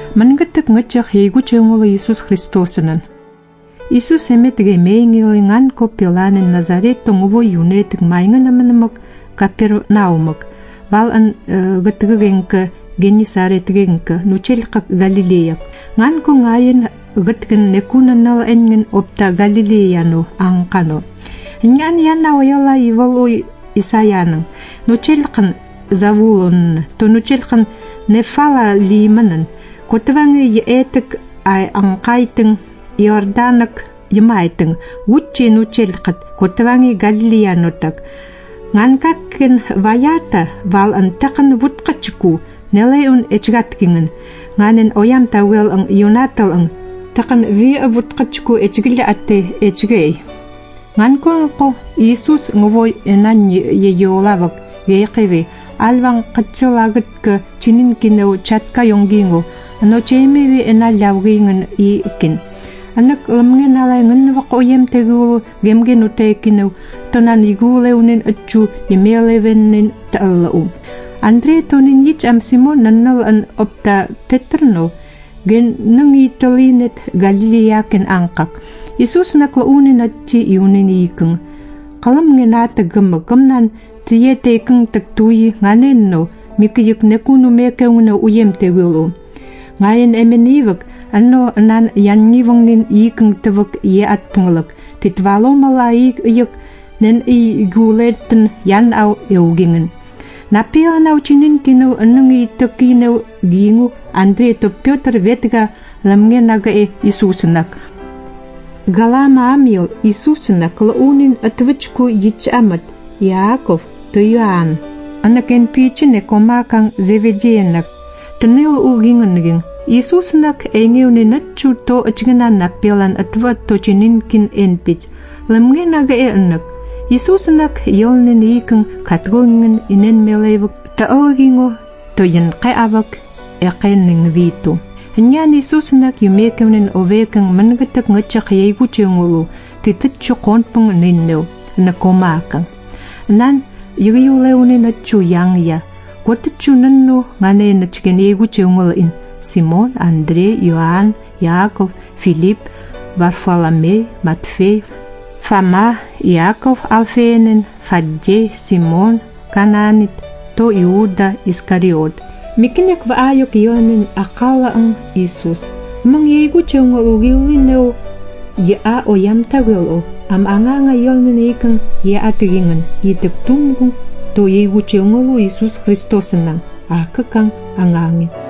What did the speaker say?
Mangatak ngachak hegu chengolo Isus Christosanan. Isus emetige meingilingan ko pilanen Nazaret tongubo yunetik maingan namanamag Kapernaumag. Val an gatgengka Genesaretgengka nuchelkak Galileyak. Ngan ko ngayon gatgen nekunanal engen opta Galileano angkano. Ngan yan na wayala ivalo Isayanang. Nuchelkan Zavulon to nuchelkan nefala limanan. Kotwangi yeetek ay angkaiteng Yordanak yamaiteng wuchi nuchelkat kotwangi Galileanotak. Ngan kakken vayata val antakan wutkachiku neleun echgatkingen. Nganen oyam tawel ang yonatal ang takan vi wutkachiku echgila ate echgay. Ngan ko Isus ngovoy enan yeyolawak yekewe alwang katsalagat ka chinin kinaw chatka yonggingo ano chemewi enalawgingen ikin. Anak lamngen alay ngan wakoyem tegulu gemgen utekinaw tonan iguleunin achu yemelevenin taalau. Andre tonin yich am Simon nannal an opta Petrno gen nangi tolinet Galileaken angkak. Isus naklaunin atchi iunin ikeng. Kalamngen atagam gamnan tiyetekeng taktuyi nganenno mikiyek nekunu mekewna uyem tegulu. Ngayon emenivak ano nan yanngivangnin ikeng tevak ye atpunglak titvalo malaik yek nen iguleten yan au eugingen. Napia nau chinin kino anangi tokino gingu Andre to Piotr vetga lamngen naga Isusenak. Galama amil Isusenak launin atvichku yichamat Yaakov to Yoan. Anaken pichine komakang Zevedenak. Tenil ugingenging. Isusenak engewne natchu to achganan napilan atvat to chininkin enpich. Lamngen naga anak. Isusenak yolnen ikeng katgongin inen melevak taogingo to yen qaavak eqenning vito. Nyan Isusenak yumekewnen ovekeng mangatak ngachak yegu chengulu titchu konpung ninno na komakang. Nan yugiyulewne natchu yangya. Kortchu nanno ngane nachgen yegu chengul in Simon, Andre, Yoan, Jakob, Filip, Bartholomew, Matfei, Fama, Jakob, Alfenen, Fadje, Simon, Kananit, to Iuda, Iskariot. Mikinek vaayok yonen akala ang Isus. Mangyego chong ugilino ya oyam tawelo am anganga yonen ikang ya atigingan itek tunggu to yego chong Isus Christos nang akakang angangin.